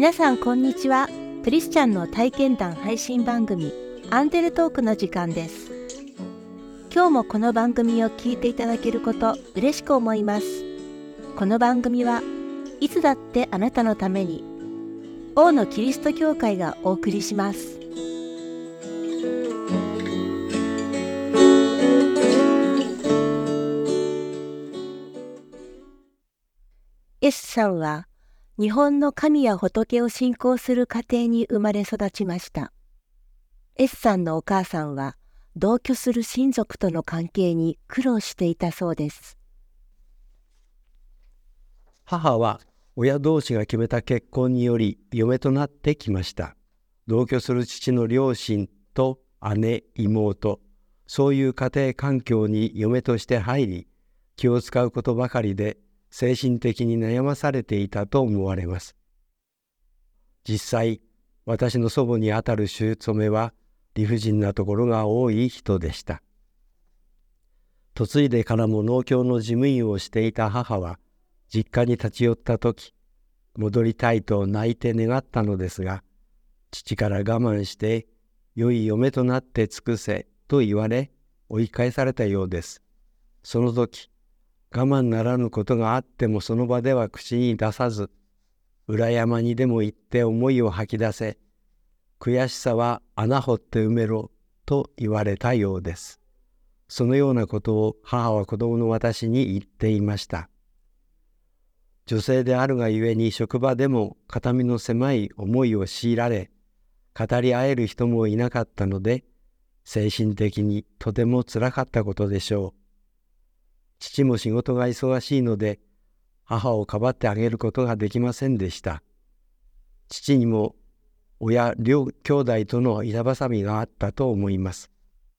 皆さんこんにちは。クリスチャンの体験談配信番組アンデルトークの時間です。今日もこの番組を聞いていただけること嬉しく思います。この番組はいつだってあなたのために王のキリスト教会がお送りします。S さんは日本の神や仏を信仰する家庭に生まれ育ちました。S さんのお母さんは同居する親族との関係に苦労していたそうです。 母は親同士が決めた結婚により嫁となってきました。同居する父の両親と姉、妹、そういう家庭環境に嫁として入り、気を使うことばかりで精神的に悩まされていたと思われます。実際、私の祖母にあたる姑は理不尽なところが多い人でした。嫁いでからも農協の事務員をしていた母は、実家に立ち寄った時、戻りたいと泣いて願ったのですが、父から我慢して良い嫁となって尽くせと言われ追い返されたようです。その時、我慢ならぬことがあってもその場では口に出さず、裏山にでも行って思いを吐き出せ、悔しさは穴掘って埋めろと言われたようです。そのようなことを母は子供の私に言っていました。女性であるがゆえに職場でも肩身の狭い思いを強いられ、語り合える人もいなかったので、精神的にとてもつらかったことでしょう。父も仕事が忙しいので、母をかばってあげることができませんでした。父にも親両兄弟との板挟みがあったと思います。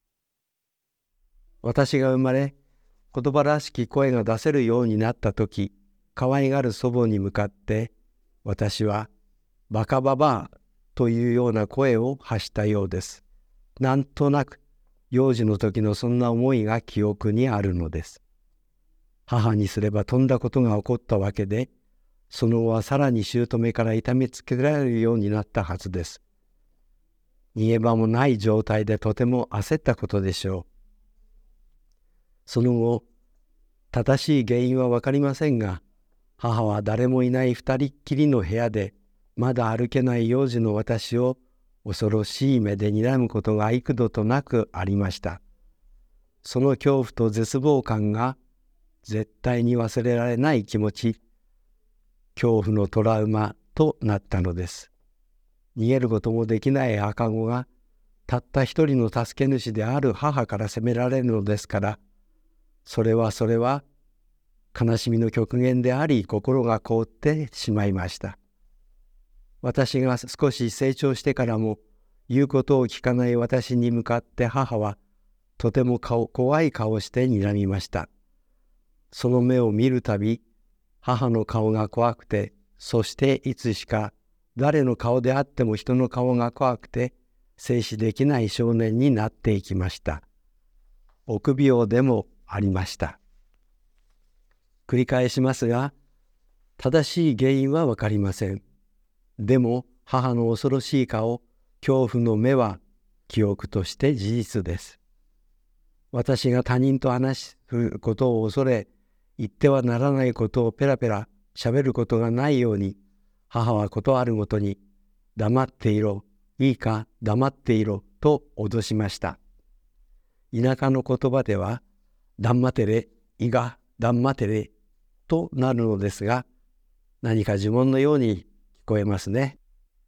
私が生まれ、言葉らしき声が出せるようになったとき、可愛がる祖母に向かって、私はバカババアというような声を発したようです。なんとなく幼児の時のそんな思いが記憶にあるのです。母にすればとんだことが起こったわけで、その後はさらに姑から痛めつけられるようになったはずです。逃げ場もない状態でとても焦ったことでしょう。その後、正しい原因はわかりませんが、母は誰もいない二人っきりの部屋で、まだ歩けない幼児の私を恐ろしい目で睨むことが幾度となくありました。その恐怖と絶望感が絶対に忘れられない気持ち、恐怖のトラウマとなったのです。逃げることもできない赤子が、たった一人の助け主である母から責められるのですから、それは悲しみの極限であり、心が凍ってしまいました。私が少し成長してからも、言うことを聞かない私に向かって母は、とても怖い顔をして睨みました。その目を見るたび、母の顔が怖くて、そしていつしか誰の顔であっても人の顔が怖くて、静止できない少年になっていきました。臆病でもありました。繰り返しますが、正しい原因はわかりません。でも母の恐ろしい顔、恐怖の目は記憶として事実です。私が他人と話すことを恐れ、言ってはならないことをペラペラ喋ることがないように、母はことあるごとに、黙っていろ、いいか黙っていろと脅しました。田舎の言葉では、だんまてれ、いがだんまてれとなるのですが、何か呪文のように聞こえますね。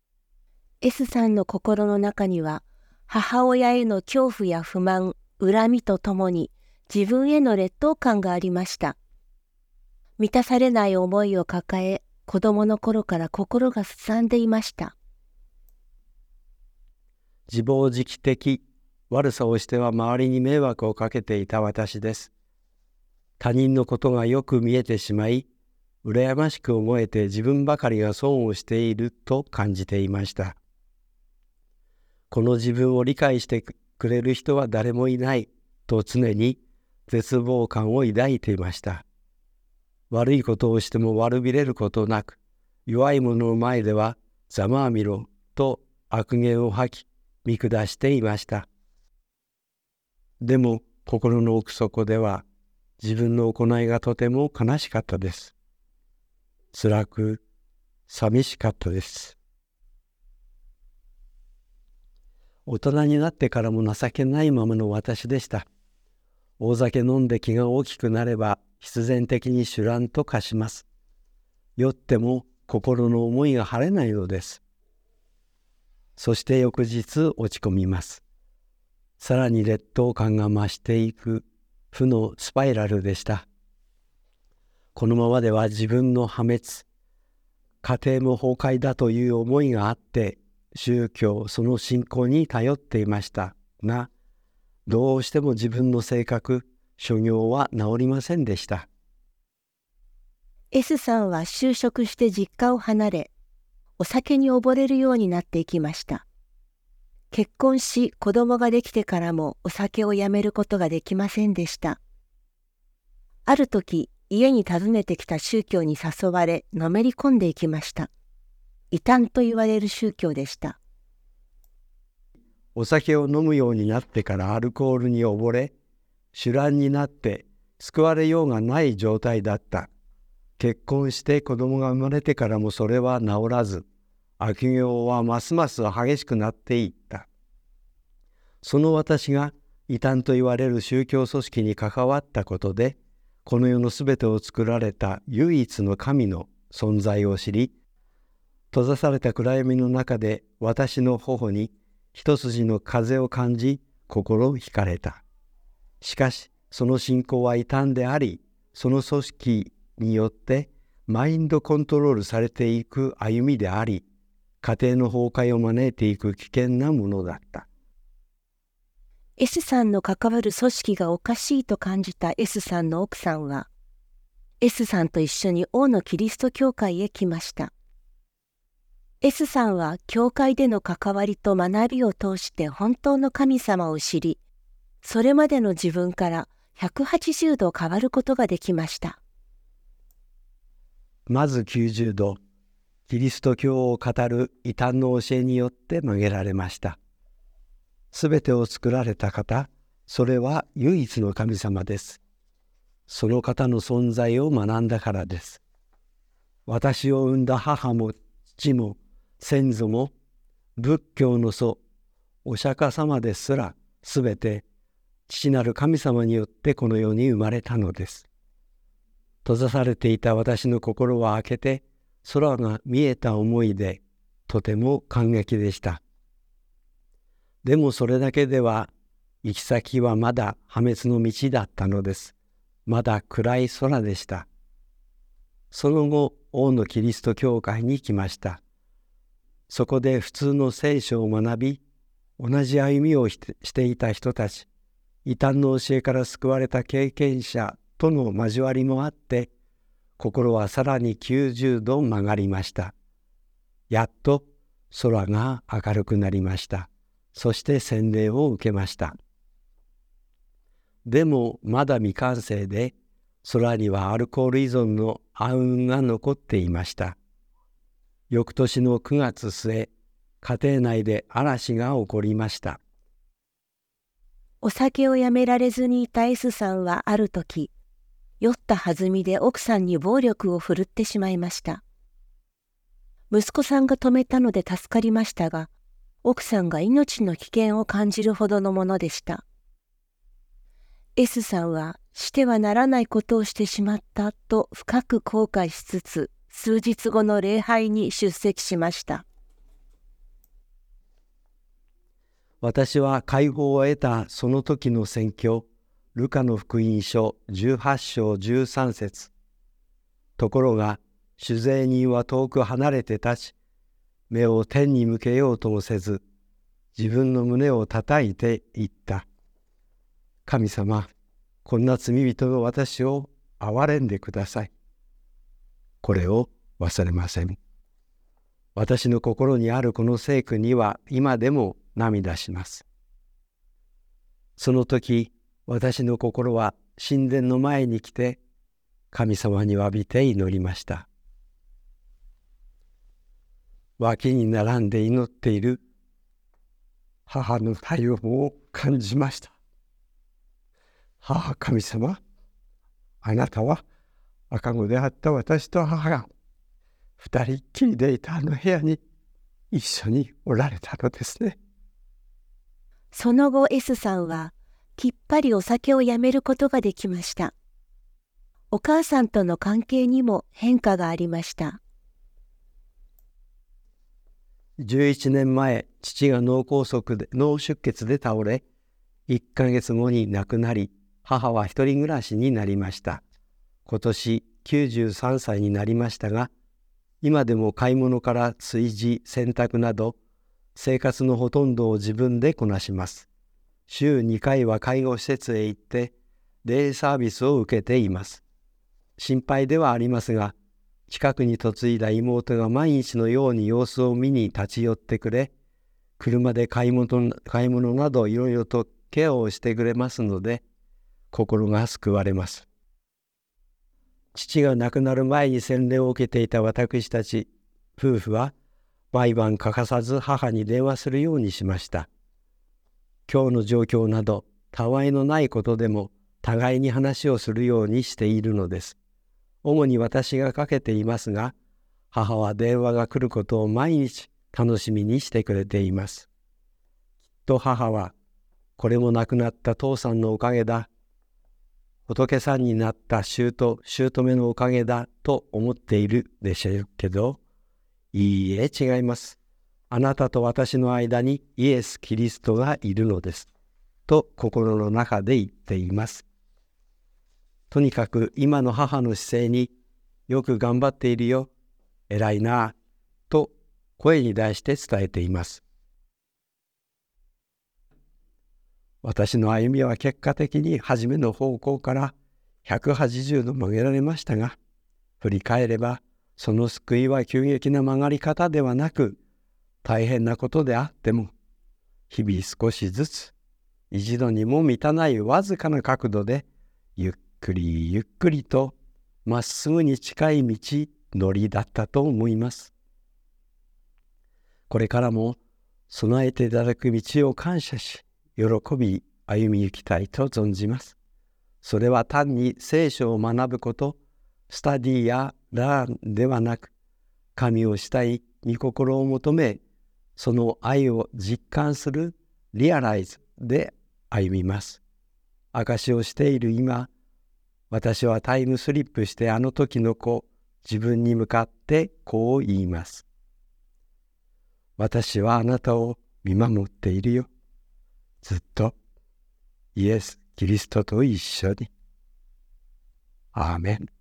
S さんの心の中には、母親への恐怖や不満、恨みとともに自分への劣等感がありました。満たされない思いを抱え、子供の頃から心がすさんでいました。 自暴自棄的、悪さをしては周りに迷惑をかけていた私です。他人のことがよく見えてしまい、羨ましく思えて自分ばかりが損をしていると感じていました。この自分を理解してくれる人は誰もいないと常に絶望感を抱いていました。悪いことをしても悪びれることなく、弱い者の前ではざまあみろと悪言を吐き見下していました。でも心の奥底では自分の行いがとても悲しかったです。辛く寂しかったです。大人になってからも情けないままの私でした。大酒飲んで気が大きくなれば必然的に酒乱と化します。酔っても心の思いが晴れないのです。そして翌日落ち込みます。さらに劣等感が増していく負のスパイラルでした。このままでは自分の破滅、家庭も崩壊だという思いがあって、宗教その信仰に頼っていましたが、どうしても自分の性格、所業は治りませんでした。 S さんは就職して実家を離れ、お酒に溺れるようになっていきました。結婚し子供ができてからもお酒をやめることができませんでした。ある時、家に訪ねてきた宗教に誘われ、のめり込んでいきました。異端と言われる宗教でした。 お酒を飲むようになってからアルコールに溺れ、酒乱になって救われようがない状態だった。結婚して子供が生まれてからもそれは治らず、悪行はますます激しくなっていった。その私が異端と言われる宗教組織に関わったことで、この世のすべてを作られた唯一の神の存在を知り、閉ざされた暗闇の中で私の頬に一筋の風を感じ、心惹かれた。しかしその信仰は異端であり、その組織によってマインドコントロールされていく歩みであり、家庭の崩壊を招いていく危険なものだった。 S さんの関わる組織がおかしいと感じた S さんの奥さんは、S さんと一緒に王のキリスト教会へ来ました。S さんは教会での関わりと学びを通して本当の神様を知り、それまでの自分から180度変わることができました。 まず90度、キリスト教を語る異端の教えによって曲げられました。すべてを作られた方、それは唯一の神様です。その方の存在を学んだからです。私を産んだ母も父も先祖も仏教の祖、お釈迦様ですらすべて父なる神様によってこの世に生まれたのです。閉ざされていた私の心は開けて空が見えた思いでとても感激でした。でもそれだけでは行き先はまだ破滅の道だったのです。まだ暗い空でした。その後、王のキリスト教会に来ました。そこで普通の聖書を学び、同じ歩みをしていた人たち、異端の教えから救われた経験者との交わりもあって、心はさらに90度曲がりました。やっと空が明るくなりました。そして洗礼を受けました。でもまだ未完成で、空にはアルコール依存の暗雲が残っていました。翌年の9月末、家庭内で嵐が起こりました。 お酒をやめられずにいた S さんはある時、酔った弾みで奥さんに暴力を振るってしまいました。息子さんが止めたので助かりましたが、奥さんが命の危険を感じるほどのものでした。S さんはしてはならないことをしてしまったと深く後悔しつつ、数日後の礼拝に出席しました。 私は解放を得たその時の宣教、ルカの福音書18章13節。ところが酒税人は遠く離れて立ち、目を天に向けようともせず、自分の胸を叩いて言った。神様、こんな罪人の私を憐れんでください。これを忘れません。私の心にあるこの聖句には今でも涙します。その時、私の心は神殿の前に来て、神様に詫びて祈りました。 脇に並んで祈っている母の対応を感じました。母神様、あなたは赤子であった私と母が二人っきりでいたあの部屋に一緒におられたのですね。 その後 S さんはきっぱりお酒をやめることができました。お母さんとの関係にも変化がありました。 11年前、父が脳出血で倒れ、1ヶ月後に亡くなり、母は一人暮らしになりました。今年93歳になりましたが、今でも買い物から炊事、洗濯など、生活のほとんどを自分でこなします。週2回は介護施設へ行って、デイサービスを受けています。心配ではありますが、近くに嫁いだ妹が毎日のように様子を見に立ち寄ってくれ、車で買い物などいろいろとケアをしてくれますので、心が救われます。父が亡くなる前に洗礼を受けていた私たち夫婦は、毎晩欠かさず母に電話するようにしました。今日の状況など、たわいのないことでも互いに話をするようにしているのです。主に私がかけていますが、母は電話が来ることを毎日楽しみにしてくれています。きっと母は、これも亡くなった父さんのおかげだ、仏さんになった姑のおかげだと思っているでしょうけど、いいえ、違います。あなたと私の間にイエス・キリストがいるのです。と心の中で言っています。とにかく今の母の姿勢によく頑張っているよ、偉いな、と声に出して伝えています。私の歩みは結果的に初めの方向から180度曲げられましたが、振り返ればその救いは急激な曲がり方ではなく、大変なことであっても、日々少しずつ一度にも満たないわずかな角度でゆっくりゆっくりとまっすぐに近い道のりだったと思います。これからも備えていただく道を感謝し、喜び歩みゆきたいと存じます。それは単に聖書を学ぶこと、スタディやラーンではなく、神をしたい御心を求め、その愛を実感するリアライズで歩みます。証しをしている今、私はタイムスリップしてあの時の自分に向かってこう言います。私はあなたを見守っているよ。ずっとイエス・キリストと一緒に。アーメン。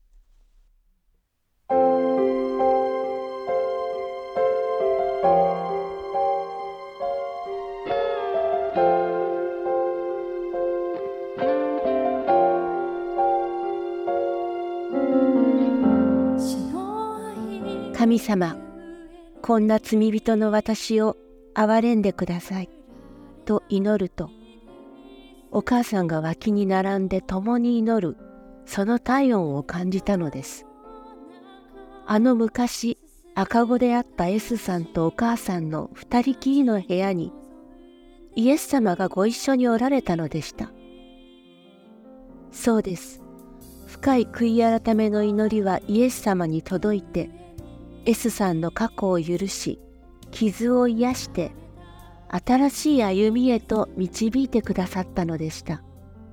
神様、こんな罪人の私を憐れんでくださいと祈ると、お母さんが脇に並んで共に祈るその体温を感じたのです。あの昔赤子であった S さんとお母さんの二人きりの部屋にイエス様がご一緒におられたのでした。そうです。深い悔い改めの祈りはイエス様に届いて、S さんの過去を許し、傷を癒して、新しい歩みへと導いてくださったのでした。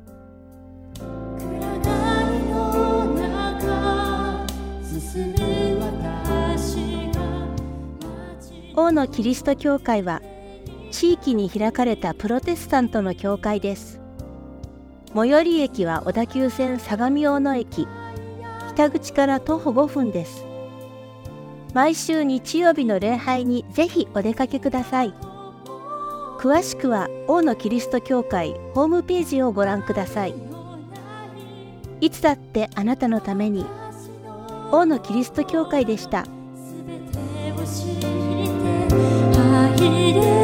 王のキリスト教会は、地域に開かれたプロテスタントの教会です。最寄り駅は小田急線相模大野駅、北口から徒歩5分です。毎週日曜日の礼拝にぜひお出かけください。詳しくは王のキリスト教会ホームページをご覧ください。いつだってあなたのために、王のキリスト教会でした。